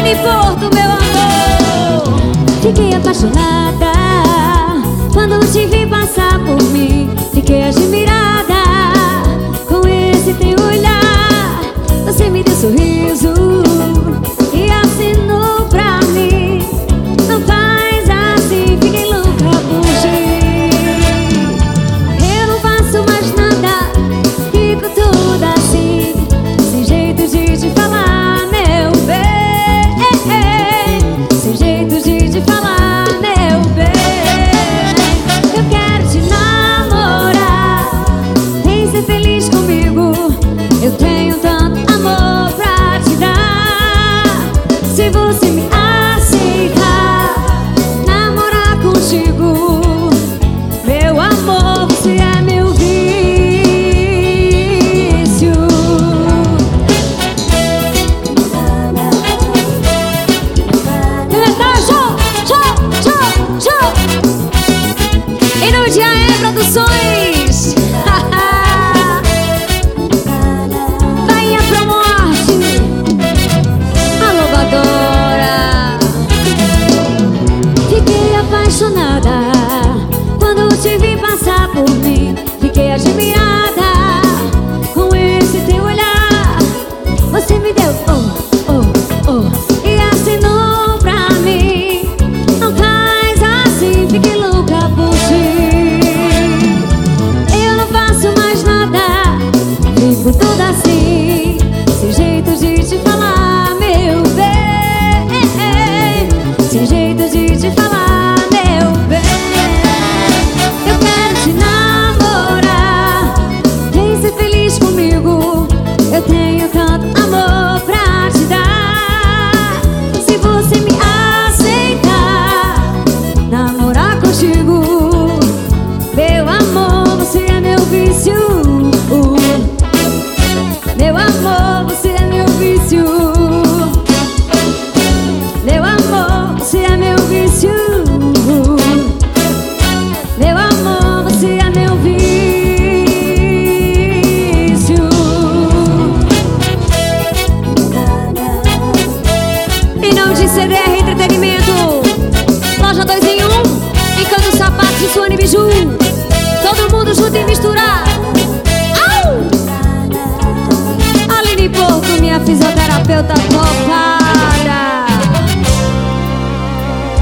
Aline Porto, meu amor. Fiquei apaixonada quando te vi passar por mim. Fiquei admirada com esse teu olhar. Você me deu sorriso e acenou pra mim. Não faz assim, fiquei louca por ti. Eu não faço mais nada, fico toda assim, sem jeito de te falar, meu bem. Sem jeito de te falar, meu bem. Eu quero te namorar, vem ser feliz comigo. Eu tenho tanto amor pra te dar. Se você me aceitar, namorar contigo, meu amor, você é meu vício. E no Dia E Produções, Bahia Promorte, a louvadora. Fiquei apaixonada quando te vi passar por mim. Fiquei admirada com esse teu olhar. Você me deu e assinou pra mim. Não faz assim, fiquei louca por ti. Eu não faço mais nada, fico toda assim, sem jeito de te falar, meu bem. Sem jeito de te falar, meu bem. Eu quero te namorar, vem ser feliz comigo. Eu tenho tanto amor pra te dar. Se você me aceitar, namorar contigo, meu amor, você é meu vício. Meu amor, você é meu vício. Meu amor, você é meu vício. Meu amor, você é meu vício. E não de CDR Entretenimento, loja 2 em 1, Encanto Sapatos e Suane Biju. Todo mundo junto e misturado. Au! Aline Porto, minha fisioterapeuta.